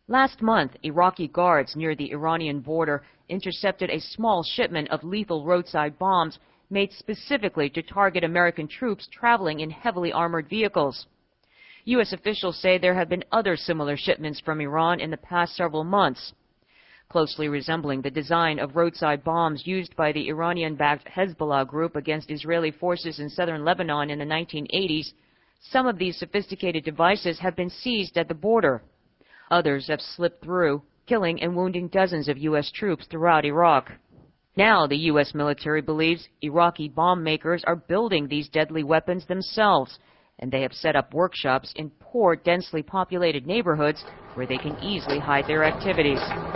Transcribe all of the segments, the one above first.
Last month, Iraqi guards near the Iranian border intercepted a small shipment of lethal roadside bombs made specifically to target American troops traveling in heavily armored vehicles. U.S. officials say there have been other similar shipments from Iran in the past several months. Closely resembling the design of roadside bombs used by the Iranian-backed Hezbollah group against Israeli forces in southern Lebanon in the 1980s, some of these sophisticated devices have been seized at the border. Others have slipped through, killing and wounding dozens of U.S. troops throughout Iraq. Now the U.S. military believes Iraqi bomb makers are building these deadly weapons themselves, and they have set up workshops in poor, densely populated neighborhoods where they can easily hide their activities.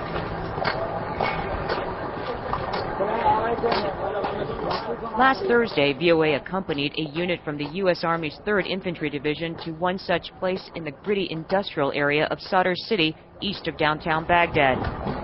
Last Thursday, VOA accompanied a unit from the U.S. Army's 3rd Infantry Division to one such place in the gritty industrial area of Sadr City, east of downtown Baghdad.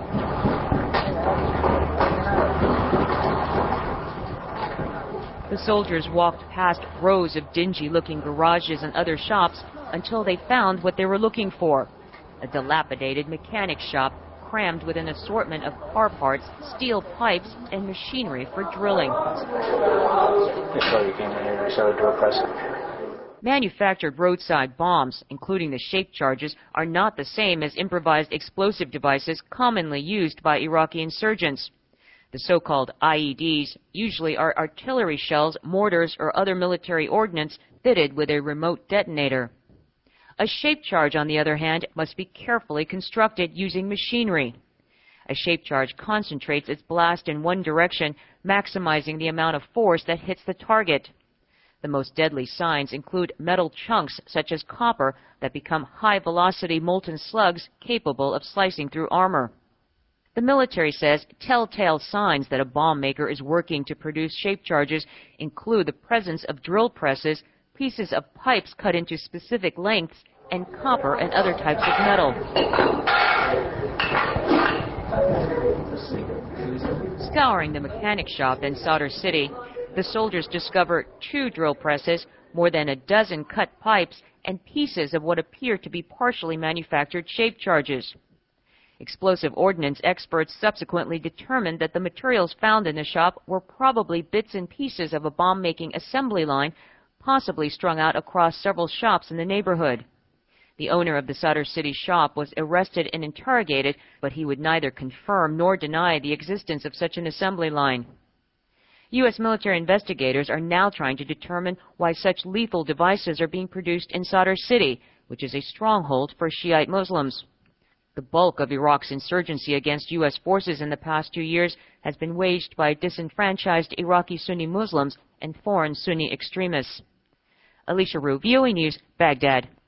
The soldiers walked past rows of dingy-looking garages and other shops until they found what they were looking for: a dilapidated mechanic shop crammed with an assortment of car parts, steel pipes, and machinery for drilling. Manufactured roadside bombs, including the shape charges, are not the same as improvised explosive devices commonly used by Iraqi insurgents. The so-called IEDs usually are artillery shells, mortars, or other military ordnance fitted with a remote detonator. A shape charge, on the other hand, must be carefully constructed using machinery. A shape charge concentrates its blast in one direction, maximizing the amount of force that hits the target. The most deadly signs include metal chunks, such as copper, that become high-velocity molten slugs capable of slicing through armor. The military says telltale signs that a bomb maker is working to produce shape charges include the presence of drill presses, pieces of pipes cut into specific lengths, and copper and other types of metal. Scouring the mechanic shop in Sadr City, the soldiers discover 2 drill presses, more than a dozen cut pipes, and pieces of what appear to be partially manufactured shape charges. Explosive ordnance experts subsequently determined that the materials found in the shop were probably bits and pieces of a bomb-making assembly line, possibly strung out across several shops in the neighborhood. The owner of the Sadr City shop was arrested and interrogated, but he would neither confirm nor deny the existence of such an assembly line. U.S. military investigators are now trying to determine why such lethal devices are being produced in Sadr City, which is a stronghold for Shiite Muslims. The bulk of Iraq's insurgency against U.S. forces in the past 2 years has been waged by disenfranchised Iraqi Sunni Muslims and foreign Sunni extremists. Alicia Rue, VOA News, Baghdad.